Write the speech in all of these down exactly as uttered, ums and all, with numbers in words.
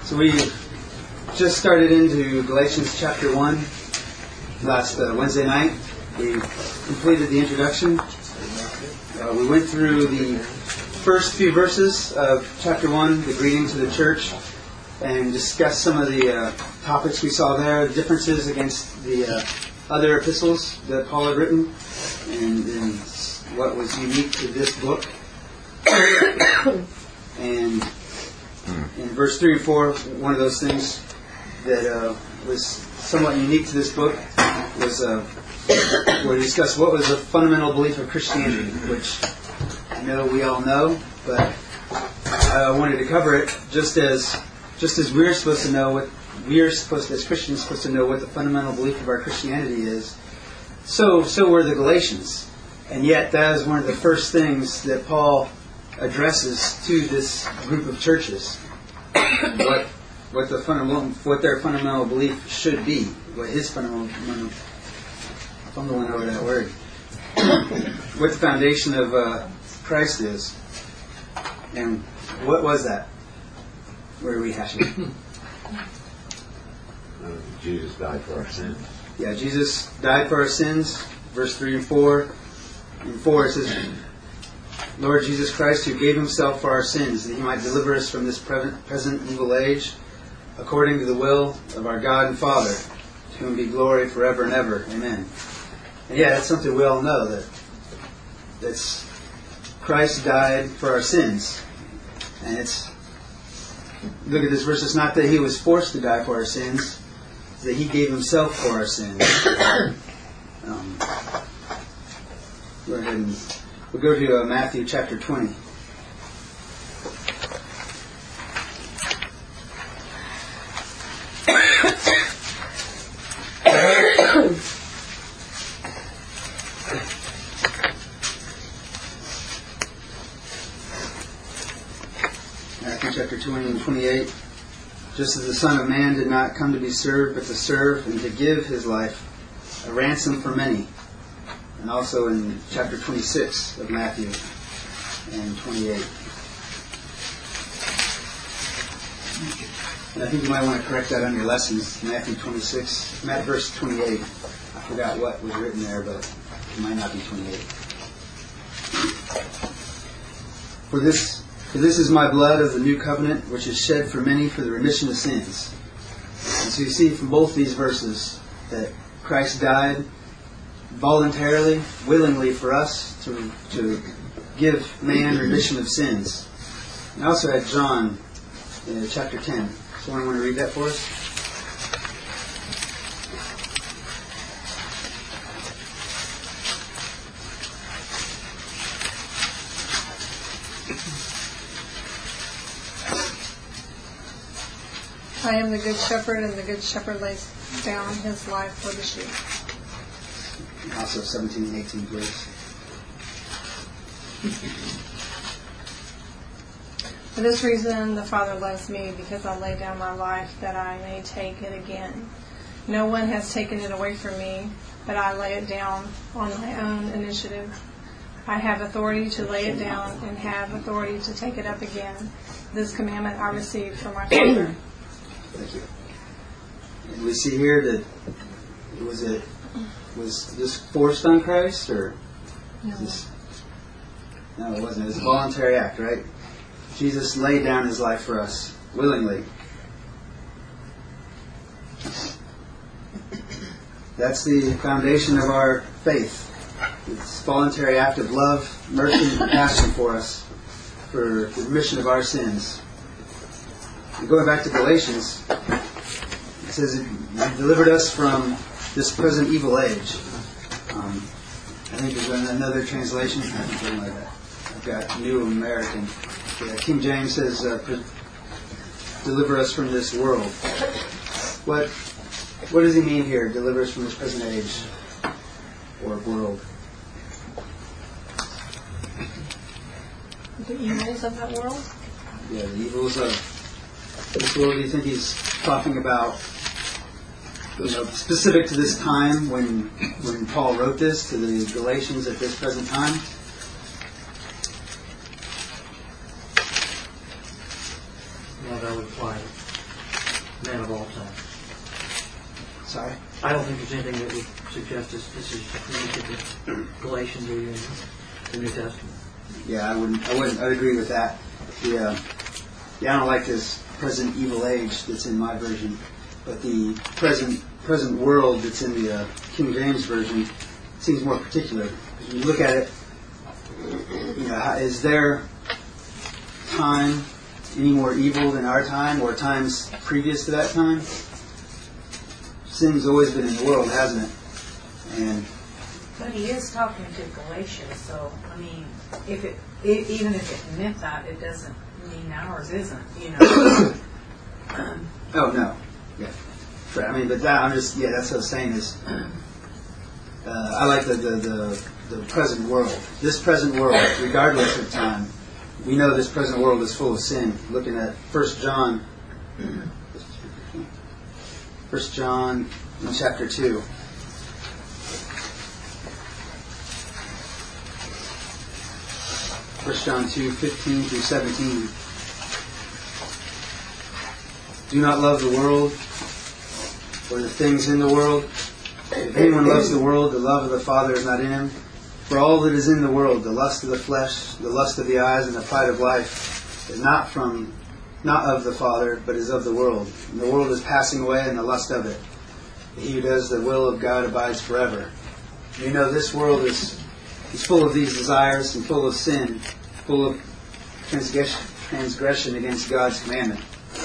So we just started into Galatians chapter one last uh, Wednesday night. We completed the introduction. Uh, we went through the first few verses of chapter one, the greeting to the church, and discussed some of the uh, topics we saw there, the differences against the uh, other epistles that Paul had written, and, and what was unique to this book. And in verse three and four, one of those things that uh, was somewhat unique to this book was uh, where we discussed what was the fundamental belief of Christianity, which I know we all know, but I wanted to cover it just as just as we're supposed to know what we're supposed to, as Christians, supposed to know what the fundamental belief of our Christianity is. So, so were the Galatians, and yet that is one of the first things that Paul addresses to this group of churches. What what the fundamental what their fundamental belief should be, what his fundamental I'm fumbling over that word. What the foundation of uh, Christ is, and what was that? Where are we hashing? Uh, Jesus died for our sins. Yeah, Jesus died for our sins. Verse three and four. In four it says, Lord Jesus Christ, who gave himself for our sins, that he might deliver us from this present evil age, according to the will of our God and Father, to whom be glory forever and ever. Amen. And yeah, that's something we all know, that that's Christ died for our sins. And it's, look at this verse, it's not that he was forced to die for our sins, it's that he gave himself for our sins. um, go ahead and We'll go to uh, Matthew chapter twenty. Matthew chapter twenty and twenty-eight. Just as the Son of Man did not come to be served, but to serve and to give his life a ransom for many. And also in chapter twenty-six of Matthew and twenty-eight. And I think you might want to correct that on your lessons. Matthew twenty-six, Matthew verse twenty-eight. I forgot what was written there, but it might not be twenty-eight. For this, for this is my blood of the new covenant, which is shed for many for the remission of sins. And so you see from both these verses that Christ died voluntarily, willingly for us to to give man remission of sins. And I also had John in chapter ten. Someone want to read that for us? I am the good shepherd, and the good shepherd lays down his life for the sheep. Also seventeen and eighteen, please. For this reason the Father loves me, because I lay down my life that I may take it again. No one has taken it away from me, but I lay it down on my own initiative. I have authority to lay it down and have authority to take it up again. This commandment I received from my Father. Thank you. And we see here that was it Was this forced on Christ, or? No. This, no, it wasn't. It was a voluntary act, right? Jesus laid down his life for us, willingly. That's the foundation of our faith. It's a voluntary act of love, mercy, and compassion for us, for the remission of our sins. And going back to Galatians, it says, He delivered us from this present evil age. Um, I think there's another translation. I think something like that. I've got New American. Yeah, King James says, uh, "Deliver us from this world." What What does he mean here? Deliver us from this present age or world? The evils of that world? Yeah, the evils of this world. Do you think he's talking about? You know, specific to this time when when Paul wrote this to the Galatians at this present time? Well, that would apply man of all time. Sorry? I don't think there's anything that would suggest this, this is unique to Galatians or in the New Testament. Yeah, I wouldn't. I wouldn't. I'd agree with that. The uh, yeah, I don't like this present evil age that's in my version, but the present present world that's in the uh, King James version seems more particular. When you look at it, you know, how- is there time any more evil than our time, or times previous to that time? Sin's always been in the world, hasn't it? And But he is talking to Galatians, so, I mean, if it, e- even if it meant that, it doesn't mean ours isn't, you know. oh no, yeah. Right, I mean, but that I'm just yeah. That's what I was saying is, uh, I like the, the the the present world. This present world, regardless of time, we know this present world is full of sin. Looking at First John, First John, in chapter two. First John two, fifteen through seventeen. Do not love the world or the things in the world. If anyone loves the world, the love of the Father is not in him. For all that is in the world, the lust of the flesh, the lust of the eyes, and the pride of life, is not from, not of the Father, but is of the world. And the world is passing away, and the lust of it. He who does the will of God abides forever. You know, this world is, is full of these desires and full of sin, full of transgression, transgression against God's commandment.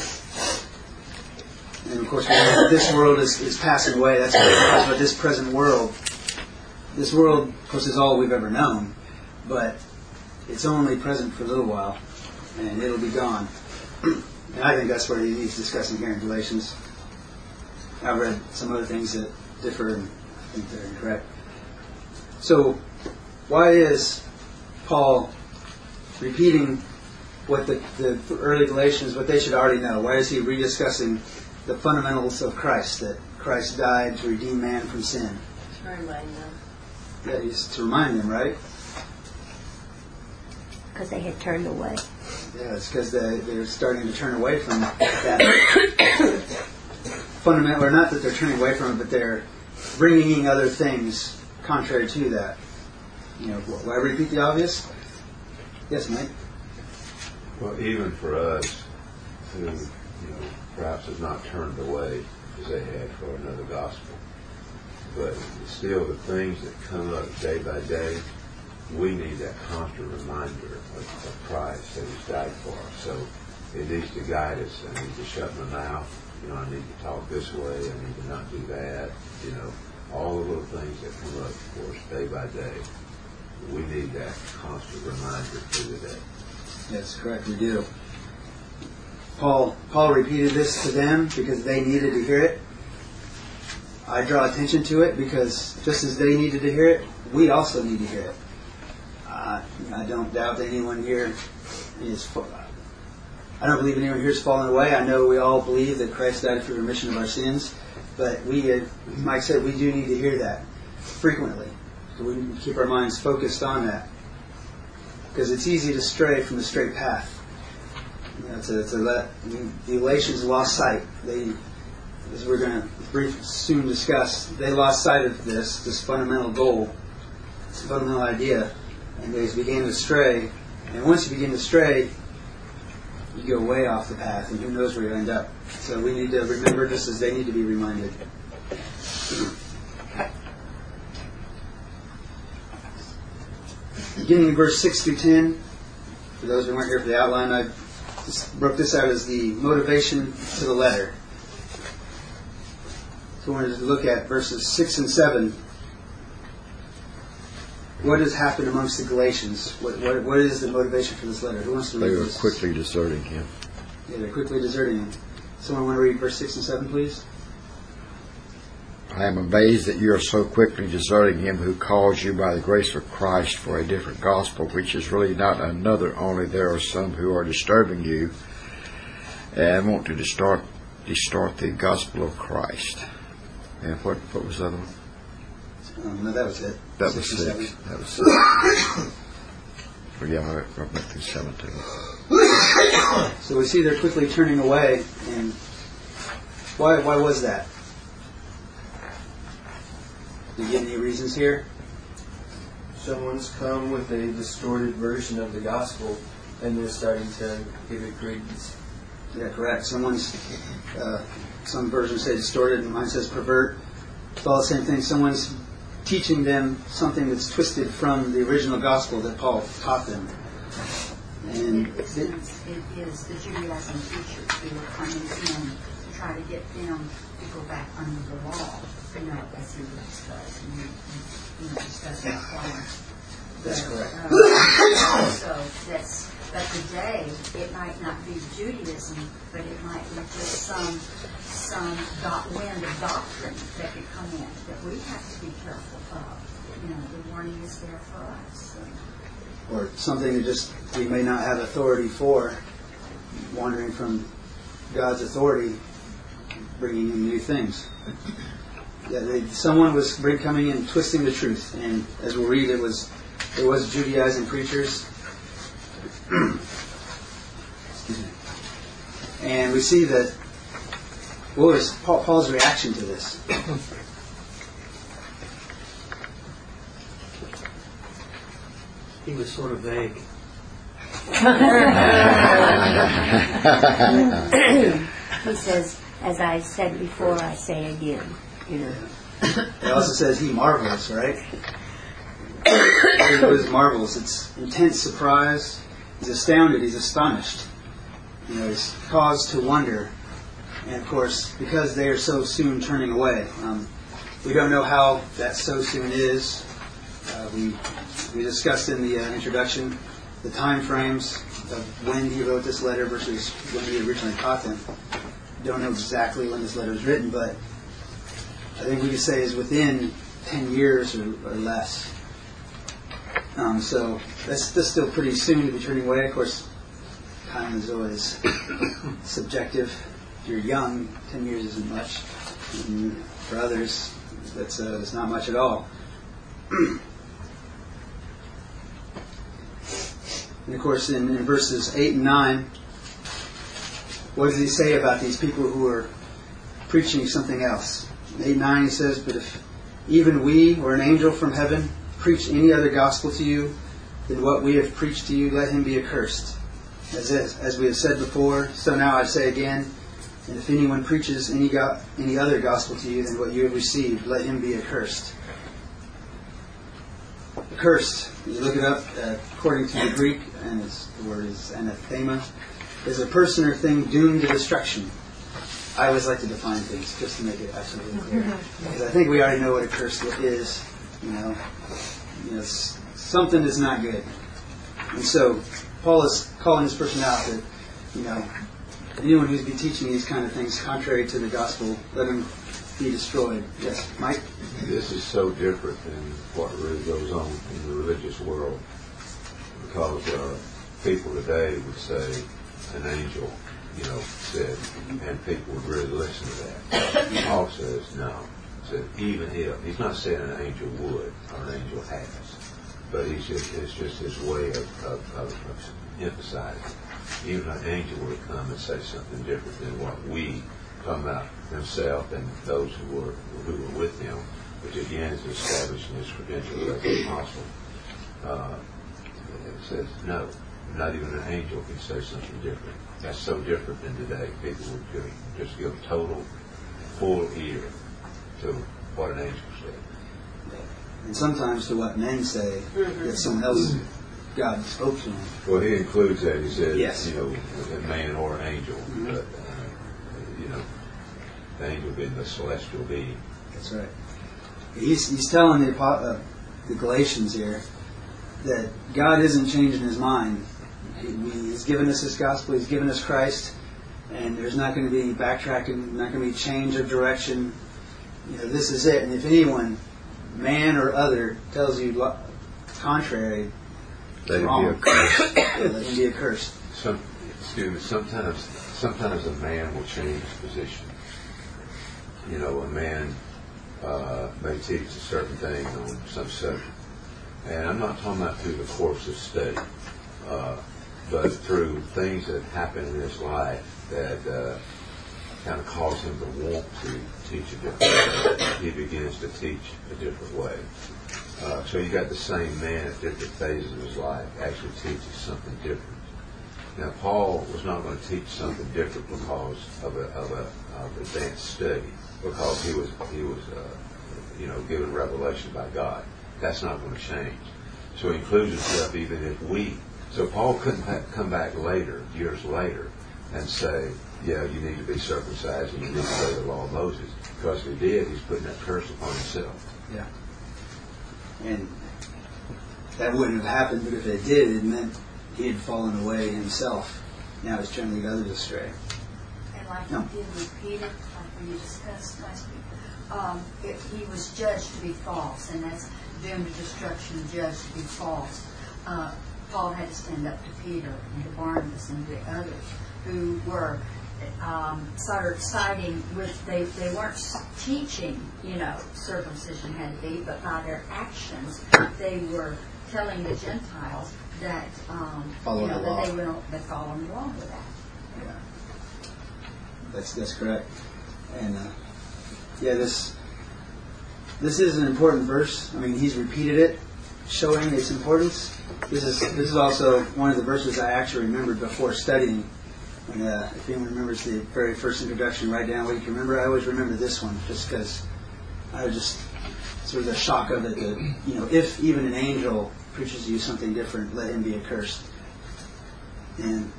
And of course, this world is, is passing away. That's what, but this present world, this world, of course, is all we've ever known. But it's only present for a little while, and it'll be gone. And I think that's what he's discussing here in Galatians. I've read some other things that differ, and I think they're incorrect. So, why is Paul repeating what the, the early Galatians, what they should already know? Why is he rediscussing the fundamentals of Christ, that Christ died to redeem man from sin? To remind them. Yeah, he's to remind them, right? Because they had turned away. Yeah, it's because they, they're starting to turn away from that fundamental, or not that they're turning away from it, but they're bringing in other things contrary to that. You know, why repeat the obvious? Yes, Mike? Well, even for us who, you know, perhaps have not turned away as they had for another gospel, but still the things that come up day by day, we need that constant reminder of, of Christ that He's died for us. So it needs to guide us. I need to shut my mouth. You know, I need to talk this way. I need to not do that. You know, all the little things that come up for us day by day. We need that constant reminder through the day. That's correct, we do. Paul Paul repeated this to them because they needed to hear it. I draw attention to it because just as they needed to hear it, we also need to hear it. Uh, I don't doubt that anyone here is... I don't believe anyone here is falling away. I know we all believe that Christ died for the remission of our sins, but we, as Mike said, we do need to hear that frequently. So we need to keep our minds focused on that. Because it's easy to stray from the straight path. You know, to, to let I mean, the Galatians lost sight. They, as we're going to brief, soon discuss, they lost sight of this, this fundamental goal, this fundamental idea, and they began to stray. And once you begin to stray, you go way off the path, and who knows where you end up. So we need to remember just as they need to be reminded. Beginning in verse six through ten, for those who weren't here for the outline, I just broke this out as the motivation to the letter. So I wanted to look at verses six and seven. What has happened amongst the Galatians? What, what, what is the motivation for this letter? Who wants to read They were this? quickly deserting him. Yeah, they're quickly deserting him. Someone want to read verse six and seven, please? I am amazed that you are so quickly deserting him who calls you by the grace of Christ for a different gospel, which is really not another, only there are some who are disturbing you and want to distort, distort the gospel of Christ. And what, what was the other one? Um, no, that was it. That six was and six. seven. That was six. Well, yeah, I went through seventeen. So we see they're quickly turning away, and Why, why was that? Do you get any reasons here? Someone's come with a distorted version of the gospel, and they're starting to give it credence. Yeah, correct. Someone's, uh, some versions say distorted, and mine says pervert. It's all the same thing. Someone's teaching them something that's twisted from the original gospel that Paul taught them. And it, it, it is the Judaizing teachers who are coming in to try to get them to go back under the law, you know, as he discussed, and you, you know, discussed that point. That's but, correct. Uh, so that's, but today it might not be Judaism, but it might be just some some dot wind of doctrine that could come in that we have to be careful of. You know, the warning is there for us. So. Or something that just we may not have authority for, wandering from God's authority, bringing in new things. Yeah, they, someone was bring, coming in, twisting the truth, and as we'll read, it was it was Judaizing preachers. Excuse me. And we see that. What was Paul, Paul's reaction to this? He was sort of vague. He says, as I said before, I say again. You know. It also says he marvels, right? It was marvels. It's intense surprise. He's astounded. He's astonished. You know, he's caused to wonder. And of course, because they are so soon turning away, um, we don't know how that so soon is. Uh, we we discussed in the uh, introduction the time frames of when he wrote this letter versus when he originally taught them. Don't know exactly when this letter was written, but I think we could say is within ten years or, or less. Um, so that's, that's still pretty soon to be turning away. Of course, time is always subjective. If you're young, ten years isn't much. And for others, that's uh, it's not much at all. And of course, in, in verses eight and nine, what does he say about these people who are preaching something else? In eight and nine he says, "But if even we or an angel from heaven preach any other gospel to you than what we have preached to you, let him be accursed. As, as we have said before, so now I say again, and if anyone preaches any go- any other gospel to you than what you have received, let him be accursed." Accursed, you look it up, uh, according to the Greek, and it's, the word is anathema, is a person or thing doomed to destruction. I always like to define things just to make it absolutely clear, because I think we already know what a curse is. You know, you know, something that's not good. And so Paul is calling this person out that, you know, anyone who's been teaching these kind of things contrary to the gospel, let him be destroyed. Yes, Mike? This is so different than what really goes on in the religious world, because uh, people today would say an angel, you know, said, and people would really listen to that. Paul says no. He said even if, he's not saying an angel would or an angel has, but he's just, it's just his way of, of, of, of emphasizing. Even an angel would come and say something different than what we talking about himself and those who were who were with him, which again is establishing his credentials as an apostle. Uh, it says no, not even an angel can say something different. That's so different than today. People would give, just give total, full ear to what an angel said. And sometimes to what men say that someone else, God spoke to them. Well, he includes that. He says, Yes. you know, a man or an angel. Mm-hmm. But, uh, you know, the angel being the celestial being. That's right. He's, he's telling the, uh, the Galatians here that God isn't changing his mind. He, he's given us his gospel. He's given us Christ. And there's not going to be backtracking, not going to be change of direction. You know, this is it. And if anyone, man or other, tells you lo- contrary, Let wrong. him be accursed. Yeah, let him be accursed. Some, excuse me, sometimes, sometimes a man will change position. You know, a man uh, may teach a certain thing on some subject. And I'm not talking about through the course of study, uh, but through things that happen in his life that uh, kind of cause him to want to teach a different way. He begins to teach a different way. Uh, so you got the same man at different phases of his life actually teaches something different. Now, Paul was not going to teach something different because of a of a of advanced study, because he was he was uh, you know given revelation by God. That's not going to change. So he includes himself even if we. So Paul couldn't ha- come back later, years later, and say, yeah, you need to be circumcised and you need to obey the law of Moses. Because if he did, he's putting that curse upon himself. Yeah. And that wouldn't have happened, but if it did, it meant he had fallen away himself. Now he's trying to lead others astray. And like No. he did repeat it, like we discussed last week, um, if he was judged to be false, and that's doomed to destruction, judged to be false. Uh, Paul had to stand up to Peter and to Barnabas and to the others who were um, sort of siding with, they, they weren't teaching, you know, circumcision had to be, but by their actions, they were telling the Gentiles that, um, Follow you know, the that law. they were they following the law with that. Yeah. That's that's correct. And uh, yeah, this this is an important verse. I mean, he's repeated it, showing its importance. This is this is also one of the verses I actually remembered before studying. And uh, if anyone remembers the very first introduction, write down what you can remember. I always remember this one, just because I was just sort of the shock of it. That, you know, if even an angel preaches to you something different, let him be accursed. And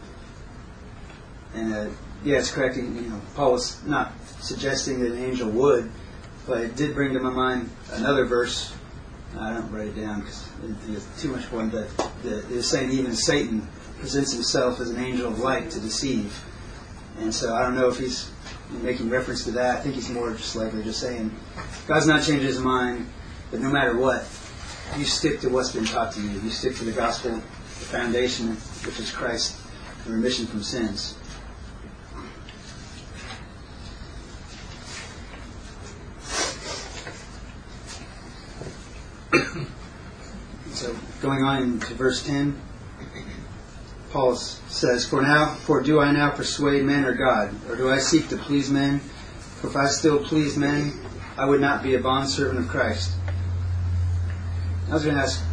and uh, yeah, it's correct. You know, Paul was not suggesting that an angel would, but it did bring to my mind another verse. I don't write it down because it's too much fun, but it's saying even Satan presents himself as an angel of light to deceive. And so I don't know if he's making reference to that. I think he's more just likely just saying God's not changed his mind, but no matter what, you stick to what's been taught to you. You stick to the gospel, the foundation, which is Christ, and remission from sins. So going on to verse ten, Paul says, For now, for do I now persuade men or God, or do I seek to please men? For if I still please men, I would not be a bondservant of Christ. I was going to ask,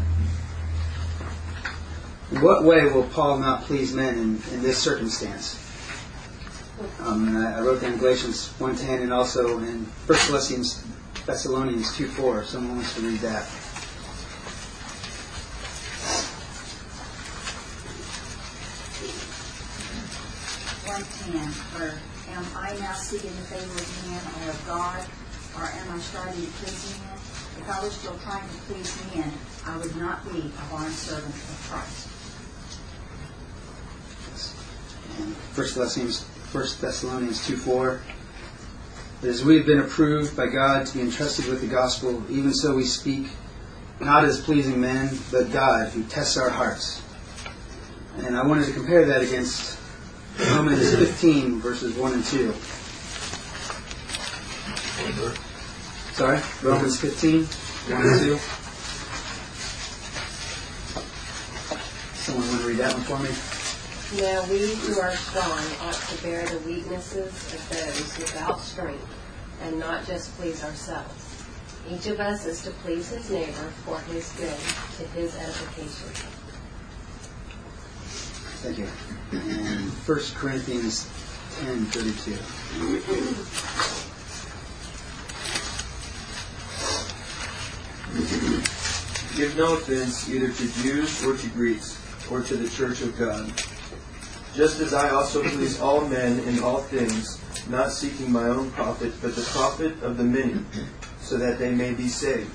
in what way will Paul not please men in, in this circumstance? Um, and I, I wrote down Galatians one ten and also in First Thessalonians, Thessalonians two four. Someone wants to read that. one ten, or am I now seeking the favor of men or of God, or am I striving to please men? If I was still trying to please men, I would not be a bondservant of Christ. And First Thessalonians, First Thessalonians two four. But as we have been approved by God to be entrusted with the gospel, even so we speak, not as pleasing men, but God, who tests our hearts. And I wanted to compare that against Romans fifteen, verses one and two. Sorry? Romans fifteen, one and two. Someone want to read that one for me? Now we who are strong ought to bear the weaknesses of those without strength, and not just please ourselves. Each of us is to please his neighbor for his good, to his edification. Thank you. And First Corinthians ten thirty-two. Give no offense either to Jews or to Greeks, or to the church of God. Just as I also please all men in all things, not seeking my own profit, but the profit of the many, so that they may be saved.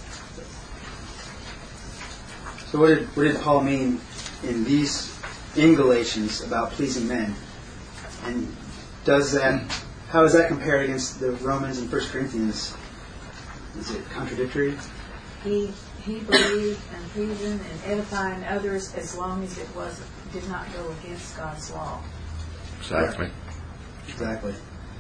So what did, what did Paul mean in these, in Galatians, about pleasing men? And does that, how is that compared against the Romans and First Corinthians? Is it contradictory? He he believed in pleasing and edifying others as long as it was did not go against God's law. Exactly. Exactly.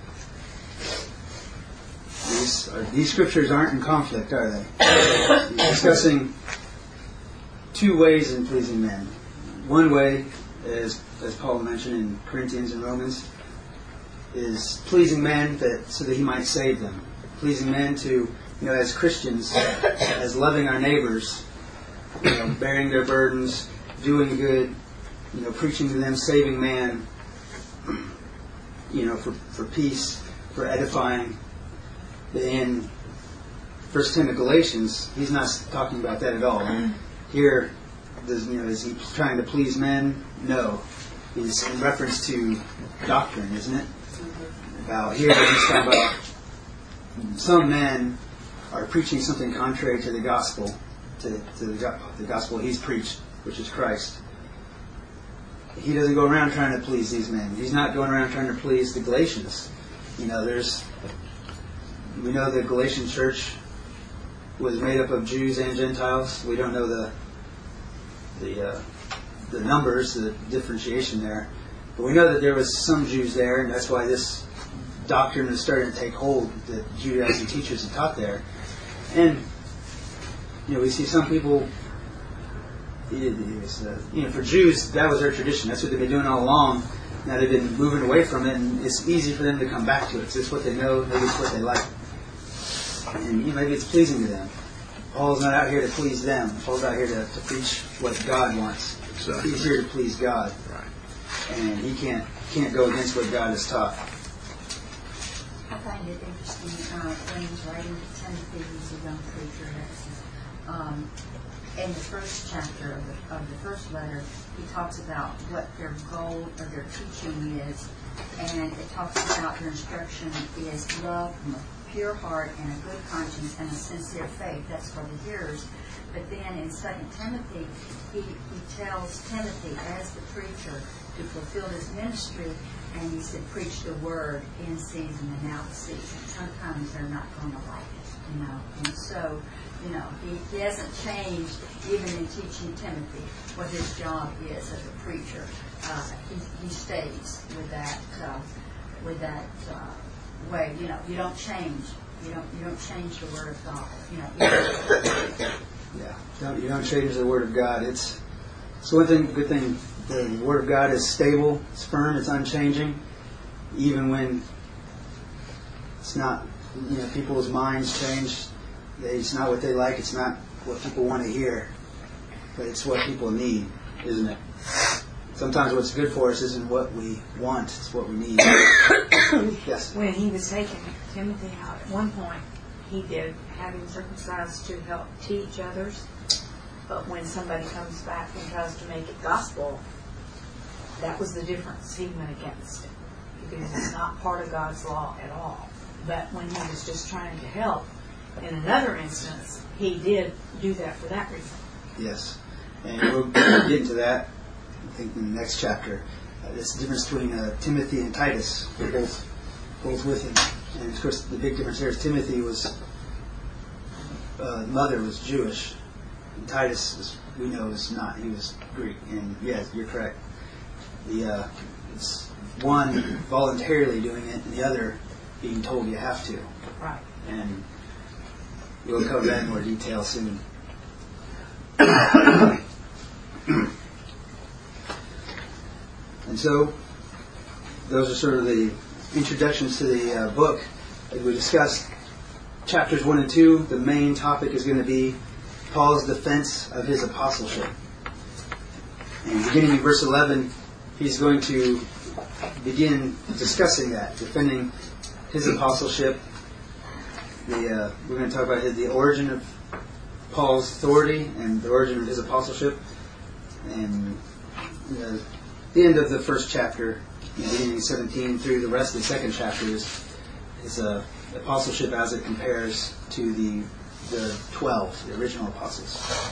These, are, these scriptures aren't in conflict, are they? We're discussing two ways in pleasing men. One way, as, as Paul mentioned in Corinthians and Romans, is pleasing men that so that he might save them. Pleasing men to, you know, as Christians, as loving our neighbors, you know, bearing their burdens, doing good, you know, preaching to them, saving man, you know, for, for peace, for edifying. In First ten of Galatians, he's not talking about that at all. Here, does, you know, is he trying to please men? No. He's in reference to doctrine, isn't it? About here, he's talking about some men are preaching something contrary to the gospel, to, to the, the gospel he's preached, which is Christ. He doesn't go around trying to please these men. He's not going around trying to please the Galatians. You know, there's, we know the Galatian church was made up of Jews and Gentiles. We don't know the the uh, the numbers, the differentiation there, but we know that there was some Jews there, and that's why this doctrine is starting to take hold that Judaizing teachers had taught there. And you know, we see some people. It, it was, uh, you know, for Jews, that was their tradition. That's what they've been doing all along. Now they've been moving away from it, and it's easy for them to come back to it. So it's what they know, maybe it's what they like, and you know, maybe it's pleasing to them. Paul's not out here to please them. Paul's out here to, to preach what God wants. Exactly. He's here to please God, Right. and he can't can't go against what God has taught. I find it interesting uh, when he's writing to Timothy, he's a young preacher. Um, in the first chapter of the, of the first letter, he talks about what their goal or their teaching is, and it talks about their instruction is love from a pure heart and a good conscience and a sincere faith. That's for the hearers. But then in Second Timothy, he, he tells Timothy as the preacher to fulfill his ministry, and he said, preach the word in season and out of season. Sometimes they're not going to like it, you know. And so, you know, he, he hasn't changed even in teaching Timothy what his job is as a preacher. Uh, he, he stays with that uh, with that uh, way. You know, you don't change. You don't you don't change the word of God. You know. You don't, Yeah, don't, you don't change the Word of God. It's it's one thing, good thing. The Word of God is stable, it's firm, it's unchanging, even when it's not. You know, people's minds change. They, it's not what they like. It's not what people want to hear, but it's what people need, isn't it? Sometimes what's good for us isn't what we want; it's what we need. Yes. When he was taking Timothy out, at one point, he did have him circumcised to help teach others. But when somebody comes back and tries to make it gospel, that was the difference. He went against it because it's not part of God's law at all. But when he was just trying to help, in another instance, he did do that for that reason. Yes, and we'll get into that, I think, in the next chapter. Uh, this difference between uh, Timothy and Titus. They're both, both with him. And, of course, the big difference here is Timothy was, uh, mother was Jewish. And Titus, was, we know, was not. He was Greek. And, yes, you're correct. The uh, it's one voluntarily doing it, and the other being told you have to. Right. And we'll cover that in more detail soon. And so, those are sort of the introductions to the uh, book. As we discussed, chapters one and two, the main topic is going to be Paul's defense of his apostleship. And beginning in verse eleven, he's going to begin discussing that, defending his apostleship. The, uh, we're going to talk about the origin of Paul's authority and the origin of his apostleship. And uh, the end of the first chapter, beginning seventeen through the rest of the second chapter, is his uh, apostleship as it compares to the the twelve, the original apostles.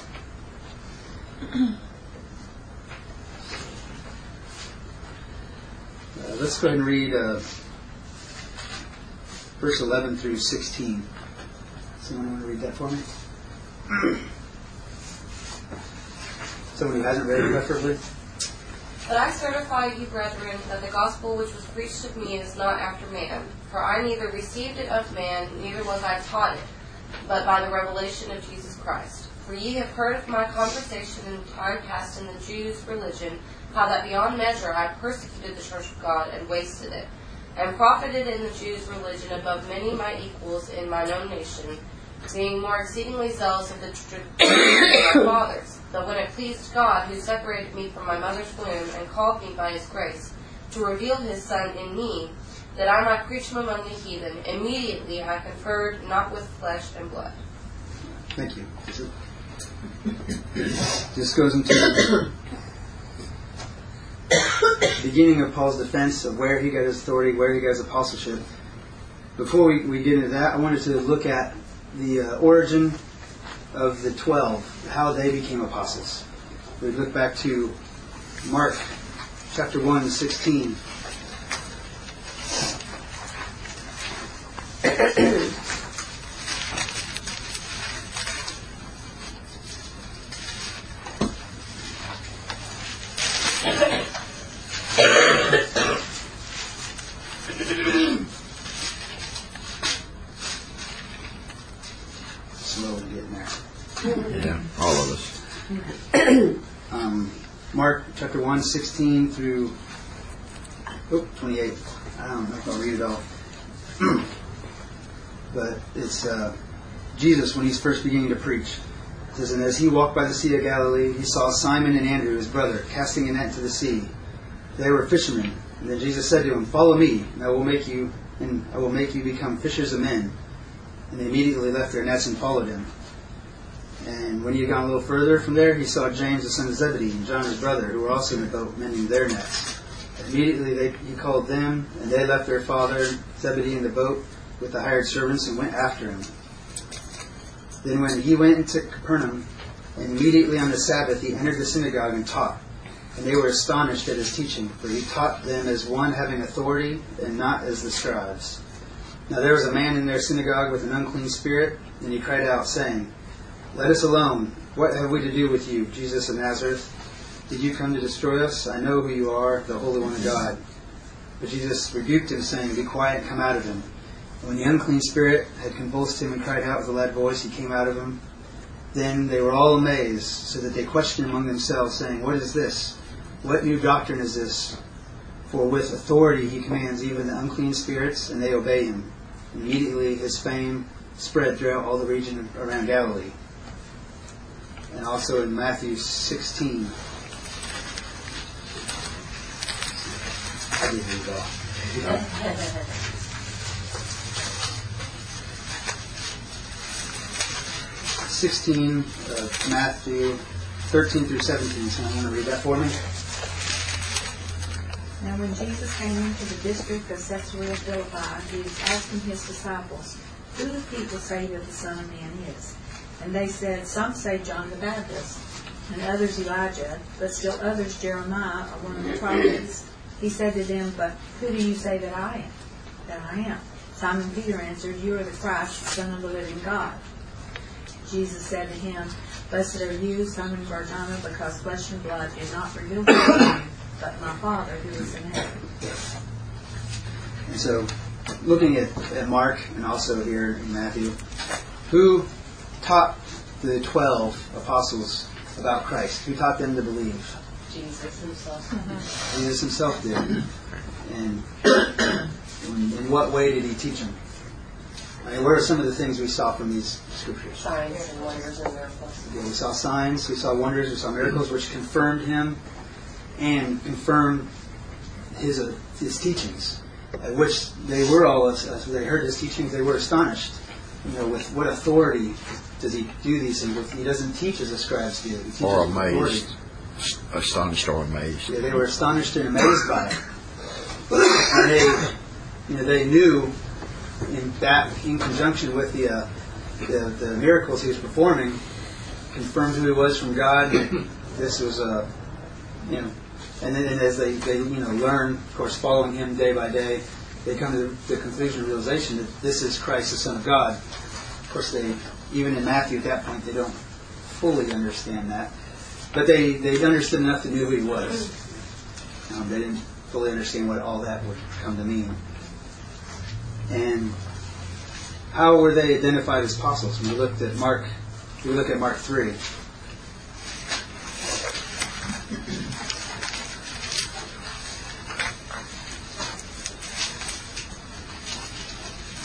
Uh, let's go ahead and read uh, verse eleven through sixteen. Someone want to read that for me? Someone who hasn't read it, preferably. But I certify you, brethren, that the gospel which was preached of me is not after man. For I neither received it of man, neither was I taught it, but by the revelation of Jesus Christ. For ye have heard of my conversation in time past in the Jews' religion, how that beyond measure I persecuted the church of God and wasted it, and profited in the Jews' religion above many my equals in mine own nation, being more exceedingly zealous of the tradition of my fathers. But when it pleased God, who separated me from my mother's womb and called me by his grace, to reveal his Son in me, that I might preach him among the heathen, immediately I conferred not with flesh and blood. Thank you. This goes into the beginning of Paul's defense of where he got his authority, where he got his apostleship. Before we, we get into that, I wanted to look at the uh, origin of the twelve, how they became apostles. We look back to Mark chapter one, sixteen. Slow in getting there. Yeah, all of us. um, Mark chapter one, sixteen through oh, twenty-eight. I don't know if I'll read it all. But it's uh, Jesus when he's first beginning to preach. It says, and as he walked by the Sea of Galilee, he saw Simon and Andrew, his brother, casting a net into the sea. They were fishermen. And then Jesus said to him, follow me, and I will make you and I will make you become fishers of men. And they immediately left their nets and followed him. And when he had gone a little further from there, he saw James the son of Zebedee and John his brother, who were also in the boat mending their nets. Immediately they, he called them, and they left their father Zebedee in the boat with the hired servants and went after him. Then when he went into Capernaum, and immediately on the Sabbath he entered the synagogue and taught. And they were astonished at his teaching, for he taught them as one having authority, and not as the scribes. Now there was a man in their synagogue with an unclean spirit, and he cried out, saying, let us alone. What have we to do with you, Jesus of Nazareth? Did you come to destroy us? I know who you are, the Holy One of God. But Jesus rebuked him, saying, be quiet, come out of him. And when the unclean spirit had convulsed him and cried out with a loud voice, he came out of him. Then they were all amazed, so that they questioned among themselves, saying, what is this? What new doctrine is this? For with authority he commands even the unclean spirits, and they obey him. Immediately his fame spread throughout all the region around Galilee. And also in Matthew sixteen. I did read that. sixteen, uh, Matthew thirteen through seventeen. Someone want to read that for me? Now when Jesus came into the district of Caesarea Philippi, he was asking his disciples, who do people say that the Son of Man is? And they said, some say John the Baptist, and others Elijah, but still others Jeremiah or one of the prophets. He said to them, but who do you say that I am? That I am. Simon Peter answered, you are the Christ, the Son of the living God. Jesus said to him, blessed are you, Simon Bar-Jonah, because flesh and blood did not reveal to you, but my Father who is in heaven. And so, looking at, at Mark and also here in Matthew, who taught the twelve apostles about Christ? Who taught them to believe? Jesus himself. Mm-hmm. Jesus himself did. And in, in what way did he teach them? I mean, what are some of the things we saw from these scriptures? Signs and wonders and miracles. Okay, we saw signs, we saw wonders, we saw miracles, which confirmed him and confirmed his uh, his teachings, at which they were all, as they heard his teachings, they were astonished. You know, with what authority does he do these things? He doesn't teach as the scribes do. He teaches Or with amazed. authority. Astonished or amazed. Yeah, they were astonished and amazed by it. And they, you know, they knew in that, in conjunction with the, uh, the the miracles he was performing, confirmed who he was from God. This was a, uh, you know, and then and as they, they you know learn, of course, following him day by day, they come to the, the conclusion and realization that this is Christ, the Son of God. Of course, they even in Matthew at that point they don't fully understand that, but they they understood enough to know who he was. Um, they didn't fully understand what all that would come to mean. And how were they identified as apostles? When we looked at Mark, we look at Mark three.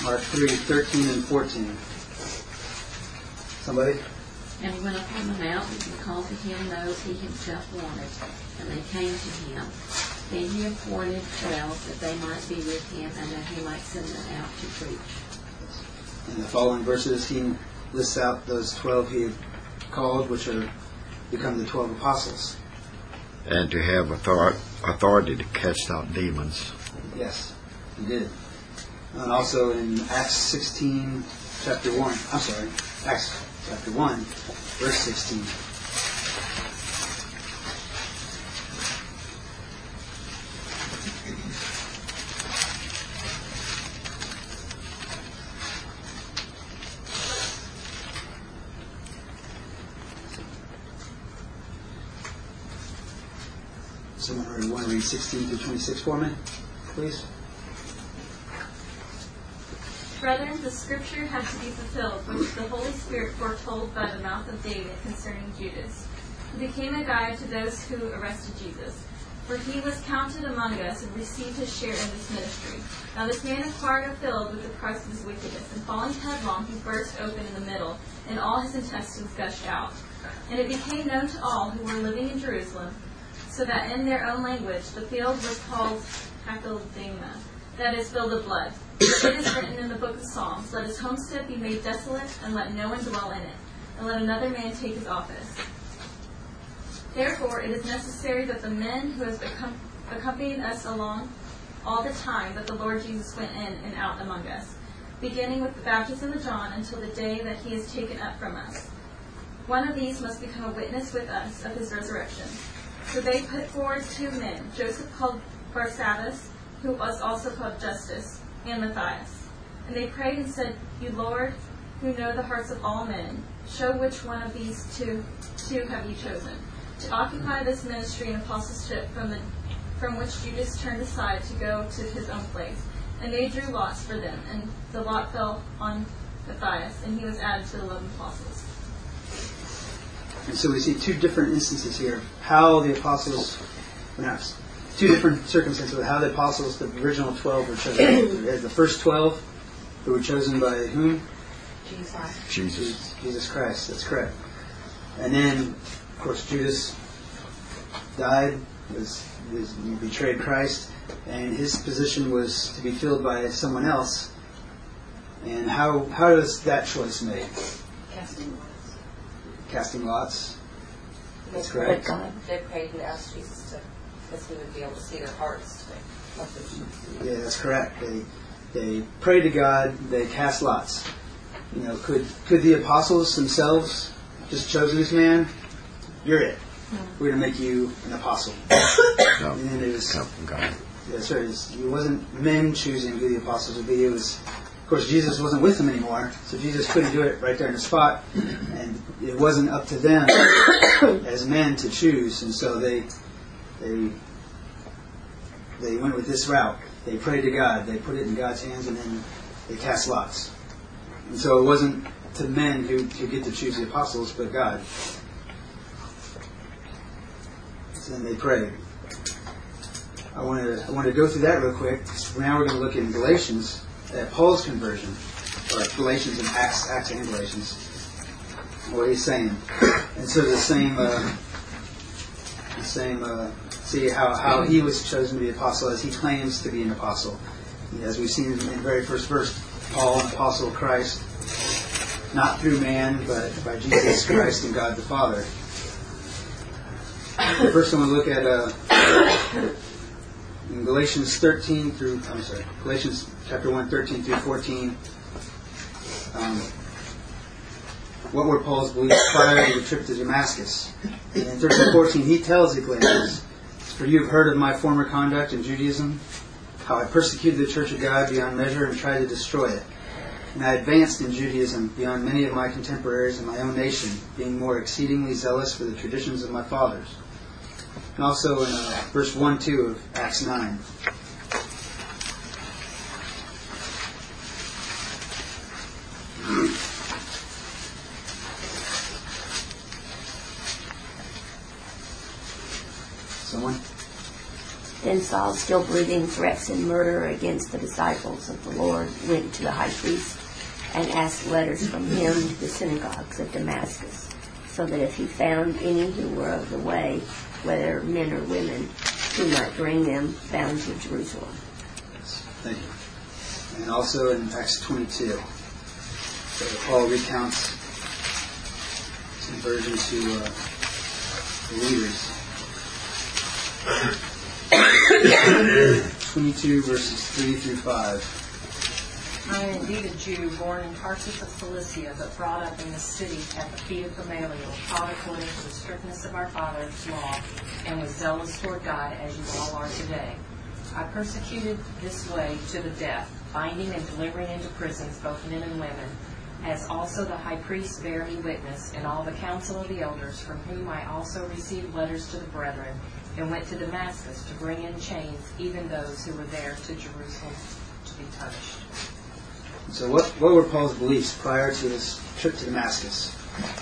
Mark three, thirteen and fourteen. Somebody? And he went up on the mountain and called to him those he himself wanted, and they came to him. Then he appointed twelve that they might be with him, and that he might send them out to preach. In the following verses, he lists out those twelve he had called, which are become the twelve apostles. And to have author- authority to cast out demons. Yes, he did. And also in Acts sixteen, chapter one, I'm sorry, Acts chapter one, verse sixteen. Someone want to read sixteen through twenty-six for me, please? Brethren, the scripture had to be fulfilled, which the Holy Spirit foretold by the mouth of David concerning Judas, who became a guide to those who arrested Jesus. For he was counted among us and received his share in this ministry. Now this man acquired a field with the price of his wickedness, and falling headlong, he burst open in the middle, and all his intestines gushed out. And it became known to all who were living in Jerusalem, so that in their own language the field was called Hakeldama, that is, field of blood. For it is written in the book of Psalms, let his homestead be made desolate, and let no one dwell in it, and let another man take his office. Therefore it is necessary that the men who have accom- accompanied us along all the time that the Lord Jesus went in and out among us, beginning with the baptism of John until the day that he is taken up from us. One of these must become a witness with us of his resurrection. So they put forward two men, Joseph called Barsabbas, who was also called Justus, and Matthias. And they prayed and said, You Lord, who know the hearts of all men, show which one of these two, two have you chosen, to occupy this ministry and apostleship from the from which Judas turned aside to go to his own place. And they drew lots for them, and the lot fell on Matthias, and he was added to the eleven apostles. And so we see two different instances here of how the apostles, perhaps two different circumstances of how the apostles, the original twelve, were chosen. We had the first twelve who were chosen by whom? Jesus. Jesus. Jesus Christ, that's correct. And then, of course, Judas died, was, was he betrayed Christ, and his position was to be filled by someone else. And how how was that choice made? Casting lots. Casting lots. That's correct. They prayed and asked Jesus to, because he would be able to see their hearts. Yeah, that's correct. They they prayed to God. They cast lots. You know, could could the apostles themselves just chosen this man? You're it. We're going to make you an apostle. No. And then it was Come from God. That's right. It, was, it wasn't men choosing who the apostles would be. It was, of course, Jesus wasn't with them anymore, so Jesus couldn't do it right there in the spot, and it wasn't up to them as men to choose. And so they they they went with this route. They prayed to God. They put it in God's hands, and then they cast lots. And so it wasn't to men who, who get to choose the apostles, but God. So then they prayed. I want to I want to go through that real quick. Now we're going to look in Galatians at Paul's conversion, or Galatians and Acts, Acts and Galatians. What he's saying, and so the same, uh, the same. Uh, see how, how he was chosen to be apostle as he claims to be an apostle. As we've seen in the very first verse, Paul, an apostle of Christ, not through man, but by Jesus Christ and God the Father. First, I want to look at uh, in Galatians thirteen through. I'm sorry, Galatians chapter one, thirteen through fourteen. Um, what were Paul's beliefs prior to the trip to Damascus? And in thirteen fourteen, he tells the Galatians, "For you have heard of my former conduct in Judaism, how I persecuted the church of God beyond measure and tried to destroy it. And I advanced in Judaism beyond many of my contemporaries in my own nation, being more exceedingly zealous for the traditions of my fathers." And also in uh, verse one two of Acts nine. Someone? The Then Saul, still breathing threats and murder against the disciples of the Lord, went to the high priest and asked letters from him to the synagogues of Damascus, so that if he found any who were of the way, whether men or women, he might bring them bound to Jerusalem. Thank you. And also in Acts twenty-two, so Paul recounts some version to uh, believers. twenty-two verses three through five. I am indeed a Jew, born in Tarsus of Cilicia, but brought up in the city at the feet of Gamaliel, taught according to the strictness of our father's law, and was zealous toward God, as you all are today. I persecuted this way to the death, binding and delivering into prisons both men and women, as also the high priest bare me witness, and all the council of the elders, from whom I also received letters to the brethren, and went to Damascus to bring in chains even those who were there to Jerusalem to be punished. So what, what were Paul's beliefs prior to his trip to Damascus?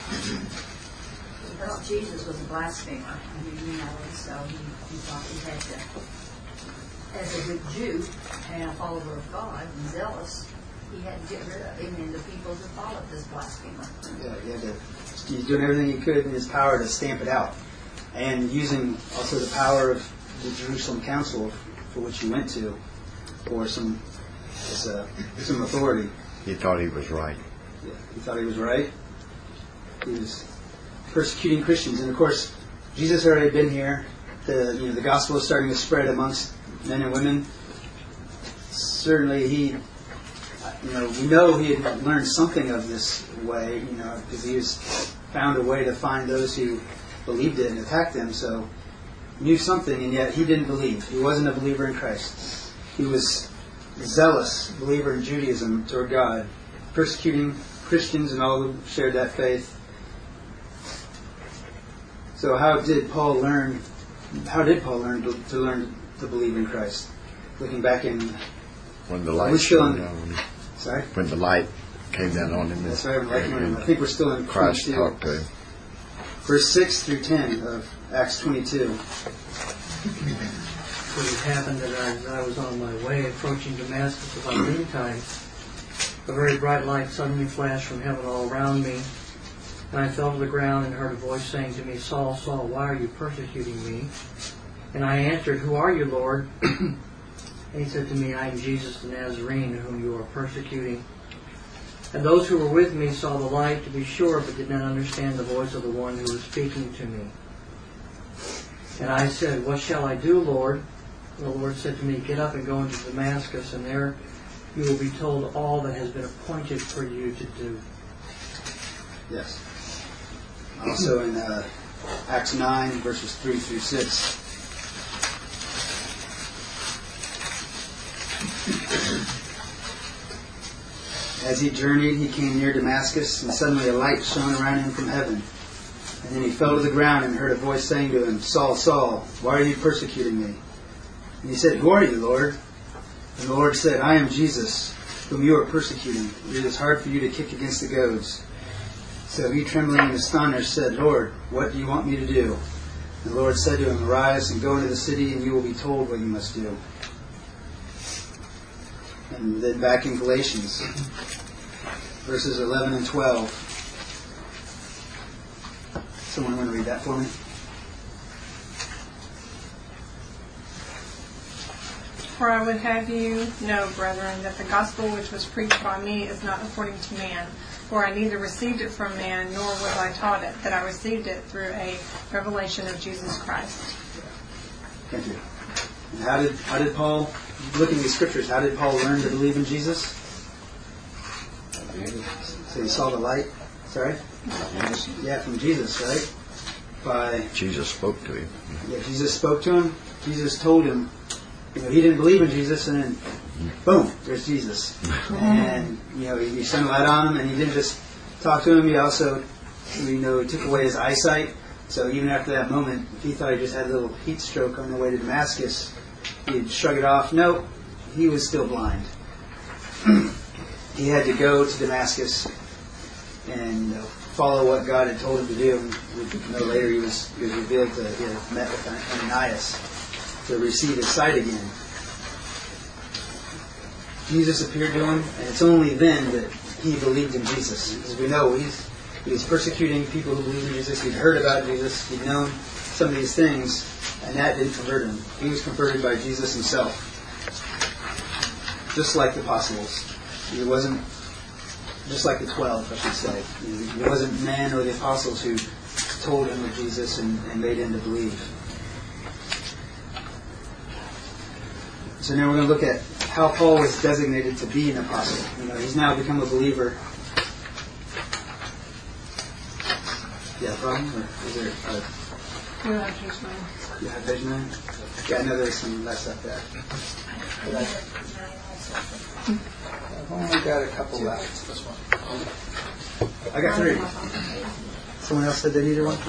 He thought Jesus was a blasphemer. You know, so he, he thought he had to, as a good Jew and a follower of God and zealous, he had to get rid of him and the people who followed this blasphemer. Yeah, he had to, he's doing everything he could in his power to stamp it out. And using also the power of the Jerusalem Council, for which he went to, for some uh, some authority. He thought he was right. Yeah, he thought he was right. He was persecuting Christians, and of course, Jesus had already been here. The you know the gospel is starting to spread amongst men and women. Certainly, he you know we know he had learned something of this way, you know, because he has found a way to find those who believed it and attacked them. So he knew something, and yet he didn't believe. He wasn't a believer in Christ. He was a zealous believer in Judaism toward God, persecuting Christians and all who shared that faith. So how did Paul learn? How did Paul learn to, to learn to believe in Christ? Looking back in when the light shone down on him. Sorry. When the light came down on him. That's right. I think we're still in Christ twenty-two. talked to him. Verse six through ten of Acts twenty-two. What had happened that as I was on my way approaching Damascus about noontime, a very bright light suddenly flashed from heaven all around me, and I fell to the ground and heard a voice saying to me, Saul, Saul, why are you persecuting me? And I answered, Who are you, Lord? And he said to me, I am Jesus the Nazarene, whom you are persecuting. And those who were with me saw the light, to be sure, but did not understand the voice of the one who was speaking to me. And I said, What shall I do, Lord? And the Lord said to me, Get up and go into Damascus, and there you will be told all that has been appointed for you to do. Yes. Also in uh, Acts nine, verses three through six. As he journeyed, he came near Damascus, and suddenly a light shone around him from heaven. And then he fell to the ground and heard a voice saying to him, Saul, Saul, why are you persecuting me? And he said, Who are you, Lord? And the Lord said, I am Jesus, whom you are persecuting. It is hard for you to kick against the goads. So he, trembling and astonished, said, Lord, what do you want me to do? And the Lord said to him, Arise and go into the city, and you will be told what you must do. And then back in Galatians, verses eleven and twelve. Someone want to read that for me? For I would have you know, brethren, that the gospel which was preached by me is not according to man. For I neither received it from man, nor was I taught it, that I received it through a revelation of Jesus Christ. Thank you. And how did how did Paul, looking at the scriptures, how did Paul learn to believe in Jesus? So he saw the light. Sorry? Yeah, from Jesus, right? By Jesus spoke to him. Yeah, Jesus spoke to him. Jesus told him, you know, he didn't believe in Jesus, and then, boom, there's Jesus. And, you know, he, he shone a light on him, and he didn't just talk to him, he also, you know, took away his eyesight. So even after that moment, if he thought he just had a little heat stroke on the way to Damascus, he'd shrug it off. No, he was still blind. He had to go to Damascus and, you know, follow what God had told him to do. And we know later he was, he was revealed to, he had met with Ananias. to receive his sight again. Jesus appeared to him, and it's only then that he believed in Jesus. As we know, he's, he was persecuting people who believed in Jesus. He'd heard about Jesus. He'd known some of these things, and that didn't convert him. He was converted by Jesus himself. Just like the apostles. He wasn't, just like the twelve, I should say. It wasn't man or the apostles who told him of Jesus and, and made him to believe. So now we're going to look at how Paul was designated to be an apostle. You know, he's now become a believer. Yeah, problem? Or is there a... We're on page nine. You have page nine? Yeah, I know there's some less up there. But I, I've only got a couple left. This one. I got three. Someone else said they needed one?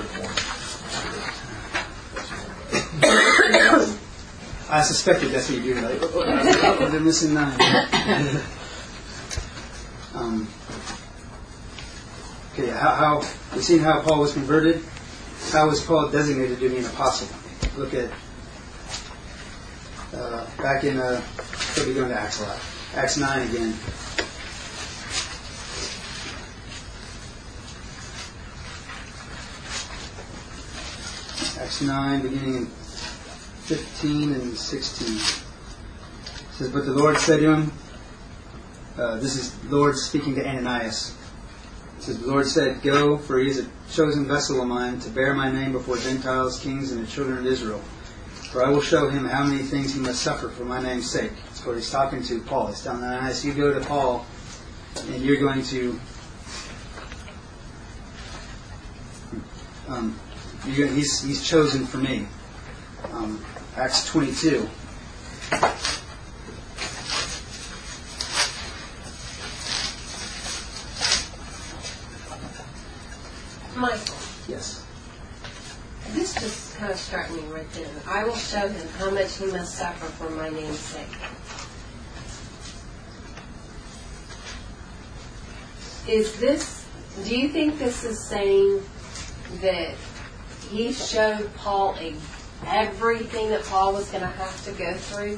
I suspected that's what you do. Like, oh, oh, they're missing nine. um, okay, how, how we've seen how Paul was converted. How was Paul designated to be an apostle? Look at uh, back in. Uh, we'll be going to Acts a lot. Acts nine again. Acts nine, beginning in fifteen and sixteen. It says, but the Lord said to him, uh, this is the Lord speaking to Ananias. It says, the Lord said, go, for he is a chosen vessel of mine to bear my name before Gentiles, kings, and the children of Israel. For I will show him how many things he must suffer for my name's sake. That's what he's talking to Paul. He's telling Ananias, you go to Paul, and you're going to um, you're gonna, he's, he's chosen for me. Um, Acts twenty-two. Michael, Yes. this just kind of struck me right then. I will show him how much he must suffer for my name's sake. Is this, do you think this is saying that he showed Paul a, everything that Paul was going to have to go through?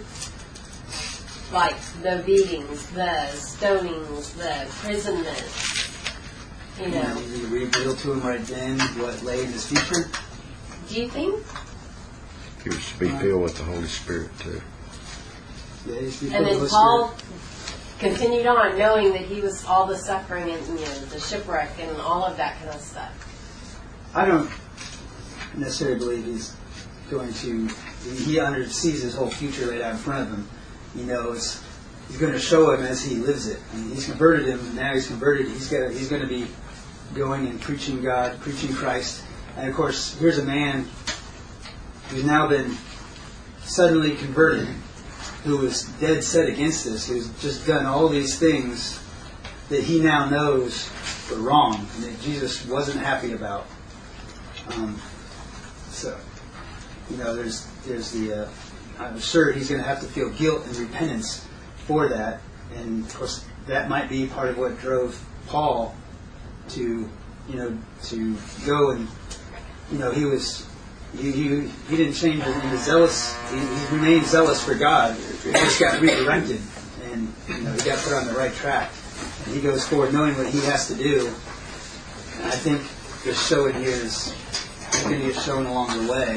Like the beatings, the stonings, the imprisonment, you know. Did he reveal to him right then what lay in his future? Do you think? He was to be filled with the Holy Spirit too. Yeah, he's to be And filled then with the Paul Holy Spirit. continued on, knowing that he was all the suffering and, you know, the shipwreck and all of that kind of stuff. I don't necessarily believe he's going to. He under sees his whole future laid out in front of him. He knows he's going to show him as he lives it. I mean, he's converted him. Now he's converted. He's got. He's going to be going and preaching God, preaching Christ. And of course, here's a man who's now been suddenly converted, who was dead set against this, who's just done all these things that he now knows were wrong and that Jesus wasn't happy about. Um, so, you know, there's there's the. Uh, I'm sure he's going to have to feel guilt and repentance for that, and of course that might be part of what drove Paul to, you know, to go and, you know, he was. He, he, he didn't change in his zealous. He, he remained zealous for God. He just got redirected, and you know he got put on the right track. And he goes forward knowing what he has to do. And I think the show in here is going to get shown along the way.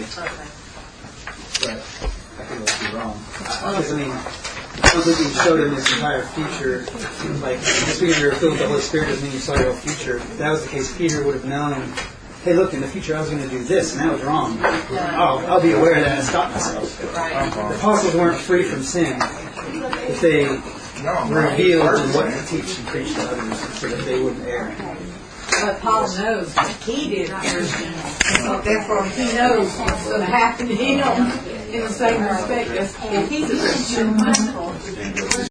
But I think it'll be wrong. Because I mean, I don't think he showed him his entire future. Like just because you're filled with the Holy Spirit doesn't mean you saw your whole future. If that was the case, Peter would have known. Hey, look, in the future I was going to do this, and that was wrong. Oh, I'll be aware of that and stop myself. The apostles weren't free from sin if they were revealed in what to teach and preach to others so that they wouldn't err. But Paul knows that he did everything. So therefore he knows what's going to happen to him in the same respect as if he's a Christian.